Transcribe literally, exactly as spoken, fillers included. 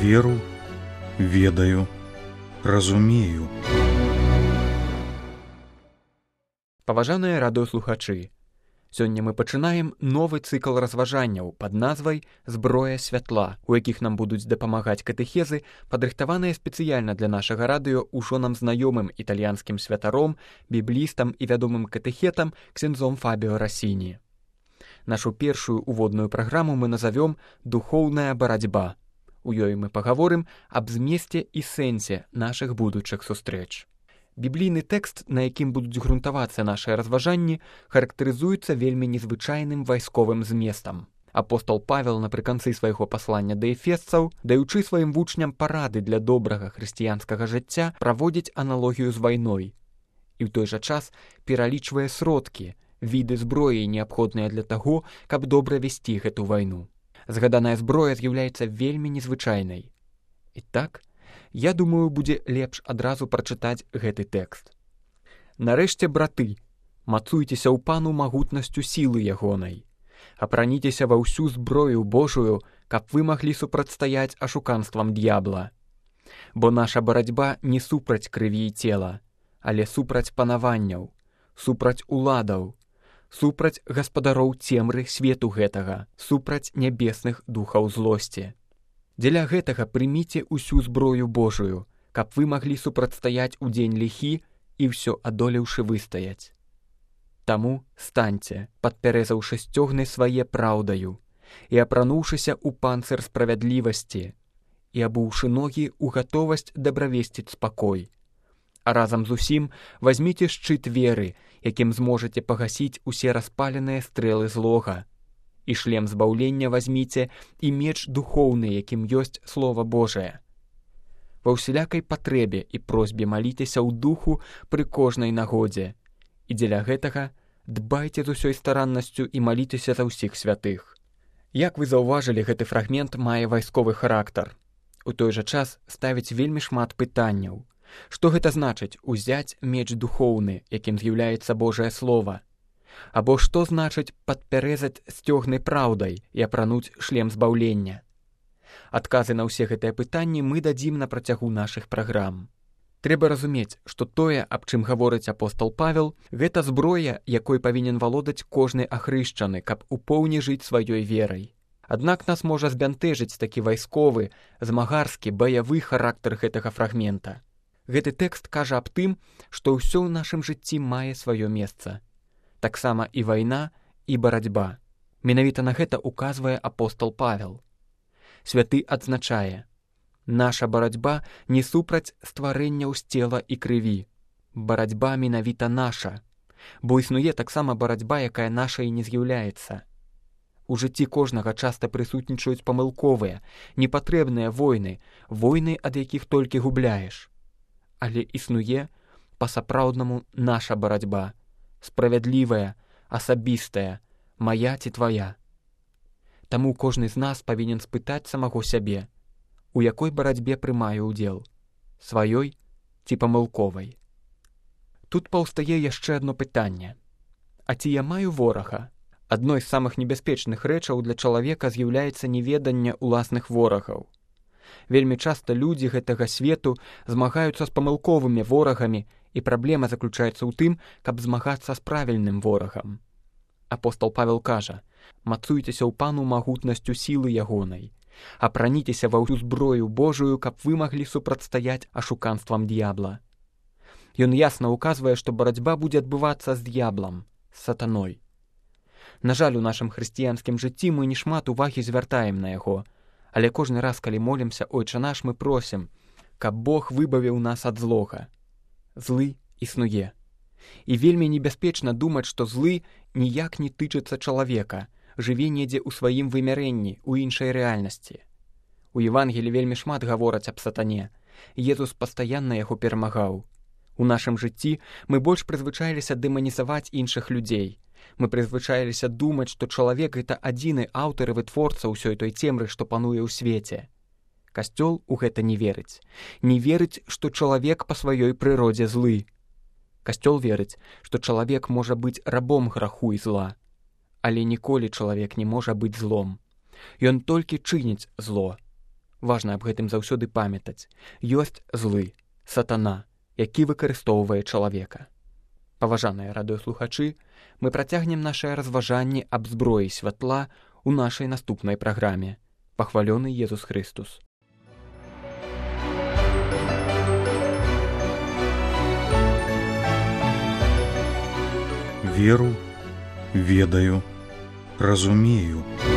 веру, ведаю, разумею. Паважаныя радыёслухачы, сёння мы пачынаем новы цыкл разважанняў пад назвай «Зброя святла», у якіх нам будуць дапамагаць катэхезы, падрыхтаваныя спецыяльна для нашага радыё ўжо нам знаёмым італьянскім святаром, біблістам і вядомым катэхетам ксяндзом Фабіо Расіні. Нашу першую уводную праграму мы назавём «Духоўная барацьба». У ёй мы пагаворым аб змесце і сэнсе нашых будучых сустрэч. Біблійны тэкст, на якім будуць грунтавацца нашыя разважанні, характарызуецца вельмі незвычайным вайсковым зместам. Апостол Павел напрыканцы свайго паслання да эфесцаў, даючы сваім вучням парады для добрага хрысціянскага жыцця, праводзіць аналогію з вайной. І ў той жа час пералічвае сродкі, віды зброі, неабходныя для таго, каб добра весці гэту вайну. Згаданая зброя з'яўляецца вельмі незвычайнай. І так, я думаю, будзе лепш адразу прачытаць гэты тэкст. Нарэшце, браты, мацуйцеся ў пану магутнасцю сілы ягонай. Апраніцеся ва ўсю зброю Божую, каб вы маглі супрацьстаяць ашуканствам д'ябла. Бо наша барацьба не супраць крыві і цела, але супраць панаванняў, супраць уладаў, супраць гаспадароў цемры свету гэтага, супраць нябесных духаў злосці. Дзеля гэтага прыміце ўсю зброю Божую, каб вы маглі супрацьстаяць у дзень ліхі і ўсё адолеўшы выстаяць. Таму станьце, падпярэзаўшы сцёгны свае праўдаю, і апрануўшыся ў панцыр справядлівасці, і абуўшы ногі ў гатовасць дабравесціць спакой. А разам з усім вазьміце шчыт веры, якім зможаце пагасіць усе распаленыя стрэлы злога. І шлем збаўлення вазьміце, і меч духоўны, якім ёсць Слова Божае. Ва ўсялякай патрэбе і просьбе маліцеся ў духу пры кожнай нагодзе. І дзеля гэтага дбайце з усёй стараннасцю і маліцеся за ўсіх святых. Як вы заўважылі, гэты фрагмент мае вайсковы характар. У той жа час ставіць вельмі шмат пытанняў. Што гэта значыць узяць меч духоўны, якім з'яўляецца Божае Слова? Або што значыць падпярэзаць сцёгны праўдай і апрануць шлем збаўлення? Адказы на ўсе гэтыя пытанні мы дадзім на працягу нашых праграм. Трэба разумець, што тое, аб чым гаворыць апостол Павел, гэта зброя, якой павінен валодаць кожны ахрышчаны, каб у поўні жыць сваёй верай. Аднак нас можа збянтэжыць такі вайсковы, змагарскі, баявы характар гэтага фрагмента. Гэты тэкст кажа аб тым, што ўсё ў нашым жыцці мае сваё месца. Таксама і вайна, і барацьба. Менавіта на гэта указвае апостол Павел. Святы адзначае: наша барацьба не супраць стварэнняў з цела і крыві. Барацьба менавіта наша, бо існуе таксама барацьба, якая нашай не з'яўляецца. У жыцці кожнага часта прысутнічаюць памылковыя, непатрэбныя войны, войны, ад якіх толькі губляеш. Але існуе па-сапраўднаму наша барацьба, справядлівая, асабістая, мая ці твая. Таму кожны з нас павінен спытаць самого сябе, у якой барацьбе прымаю ўдзел, сваёй ці памылковай. Тут паўстае яшчэ адно пытанне. А ці я маю ворага? Адной з самых небяспечных рэчаў для чалавека з'яўляецца неведанне ўласных ворагаў. Вельмі часта людзі гэтага свету змагаюцца з памылковымі ворагамі, і праблема заключаецца ў тым, каб змагацца з правільным ворагам. Апостол Павел кажа: мацуйцеся ў пану магутнасцю сілы ягонай, апраніцеся ва ўсю зброю Божую, каб вы маглі супрацьстаяць ашуканствам д'ябла. Ён ясна указвае, што барацьба будзе адбывацца з д'яблам, з сатаной. На жаль, у нашым хрысціянскім жыцці мы нешмат увагі звяртаем на яго, але кожны раз, калі молімся «Ойча наш», мы просім, каб Бог выбавіў нас ад злога. Злы існуе. І вельмі небяспечна думаць, што злы ніяк не тычыцца чалавека, жыве недзе ў сваім вымярэнні, у іншай рэальнасці. У Евангелі вельмі шмат гавораць аб сатане. Езус пастаянна яго перамагаў. У нашым жыцці мы больш прызвычаіліся дэманізаваць іншых людзей. Мы прызвычаіліся думаць, што чалавек — гэта адзіны аўтар і вытворца ўсёй той цемры, што пануе ў свеце. Касцёл у гэта не верыць. Не верыць, што чалавек па сваёй прыродзе злы. Касцёл верыць, што чалавек можа быць рабом граху і зла. Але ніколі чалавек не можа быць злом. Ён толькі чыніць зло. Важна аб гэтым заўсёды памятаць. Ёсць злы, сатана, які выкарыстоўвае чалавека. Паважаныя радыёслухачы, мы працягнем нашае разважанне аб зброі святла у нашай наступнай праграме. Пахвалёны Езус Хрыстус. Веру, ведаю, разумею.